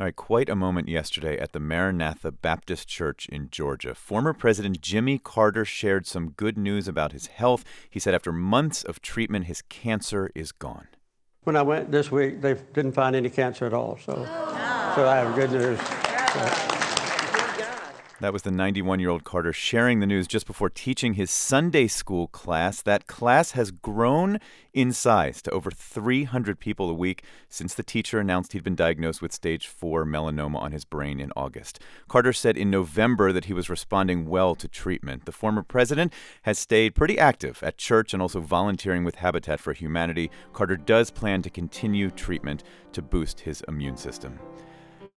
All right, quite a moment yesterday at the Maranatha Baptist Church in Georgia. Former President Jimmy Carter shared some good news about his health. He said after months of treatment, his cancer is gone. When I went this week, they didn't find any cancer at all, so I have good news. That was the 91-year-old Carter sharing the news just before teaching his Sunday school class. That class has grown in size to over 300 people a week since the teacher announced he'd been diagnosed with stage 4 melanoma on his brain in August. Carter said in November that he was responding well to treatment. The former president has stayed pretty active at church and also volunteering with Habitat for Humanity. Carter does plan to continue treatment to boost his immune system.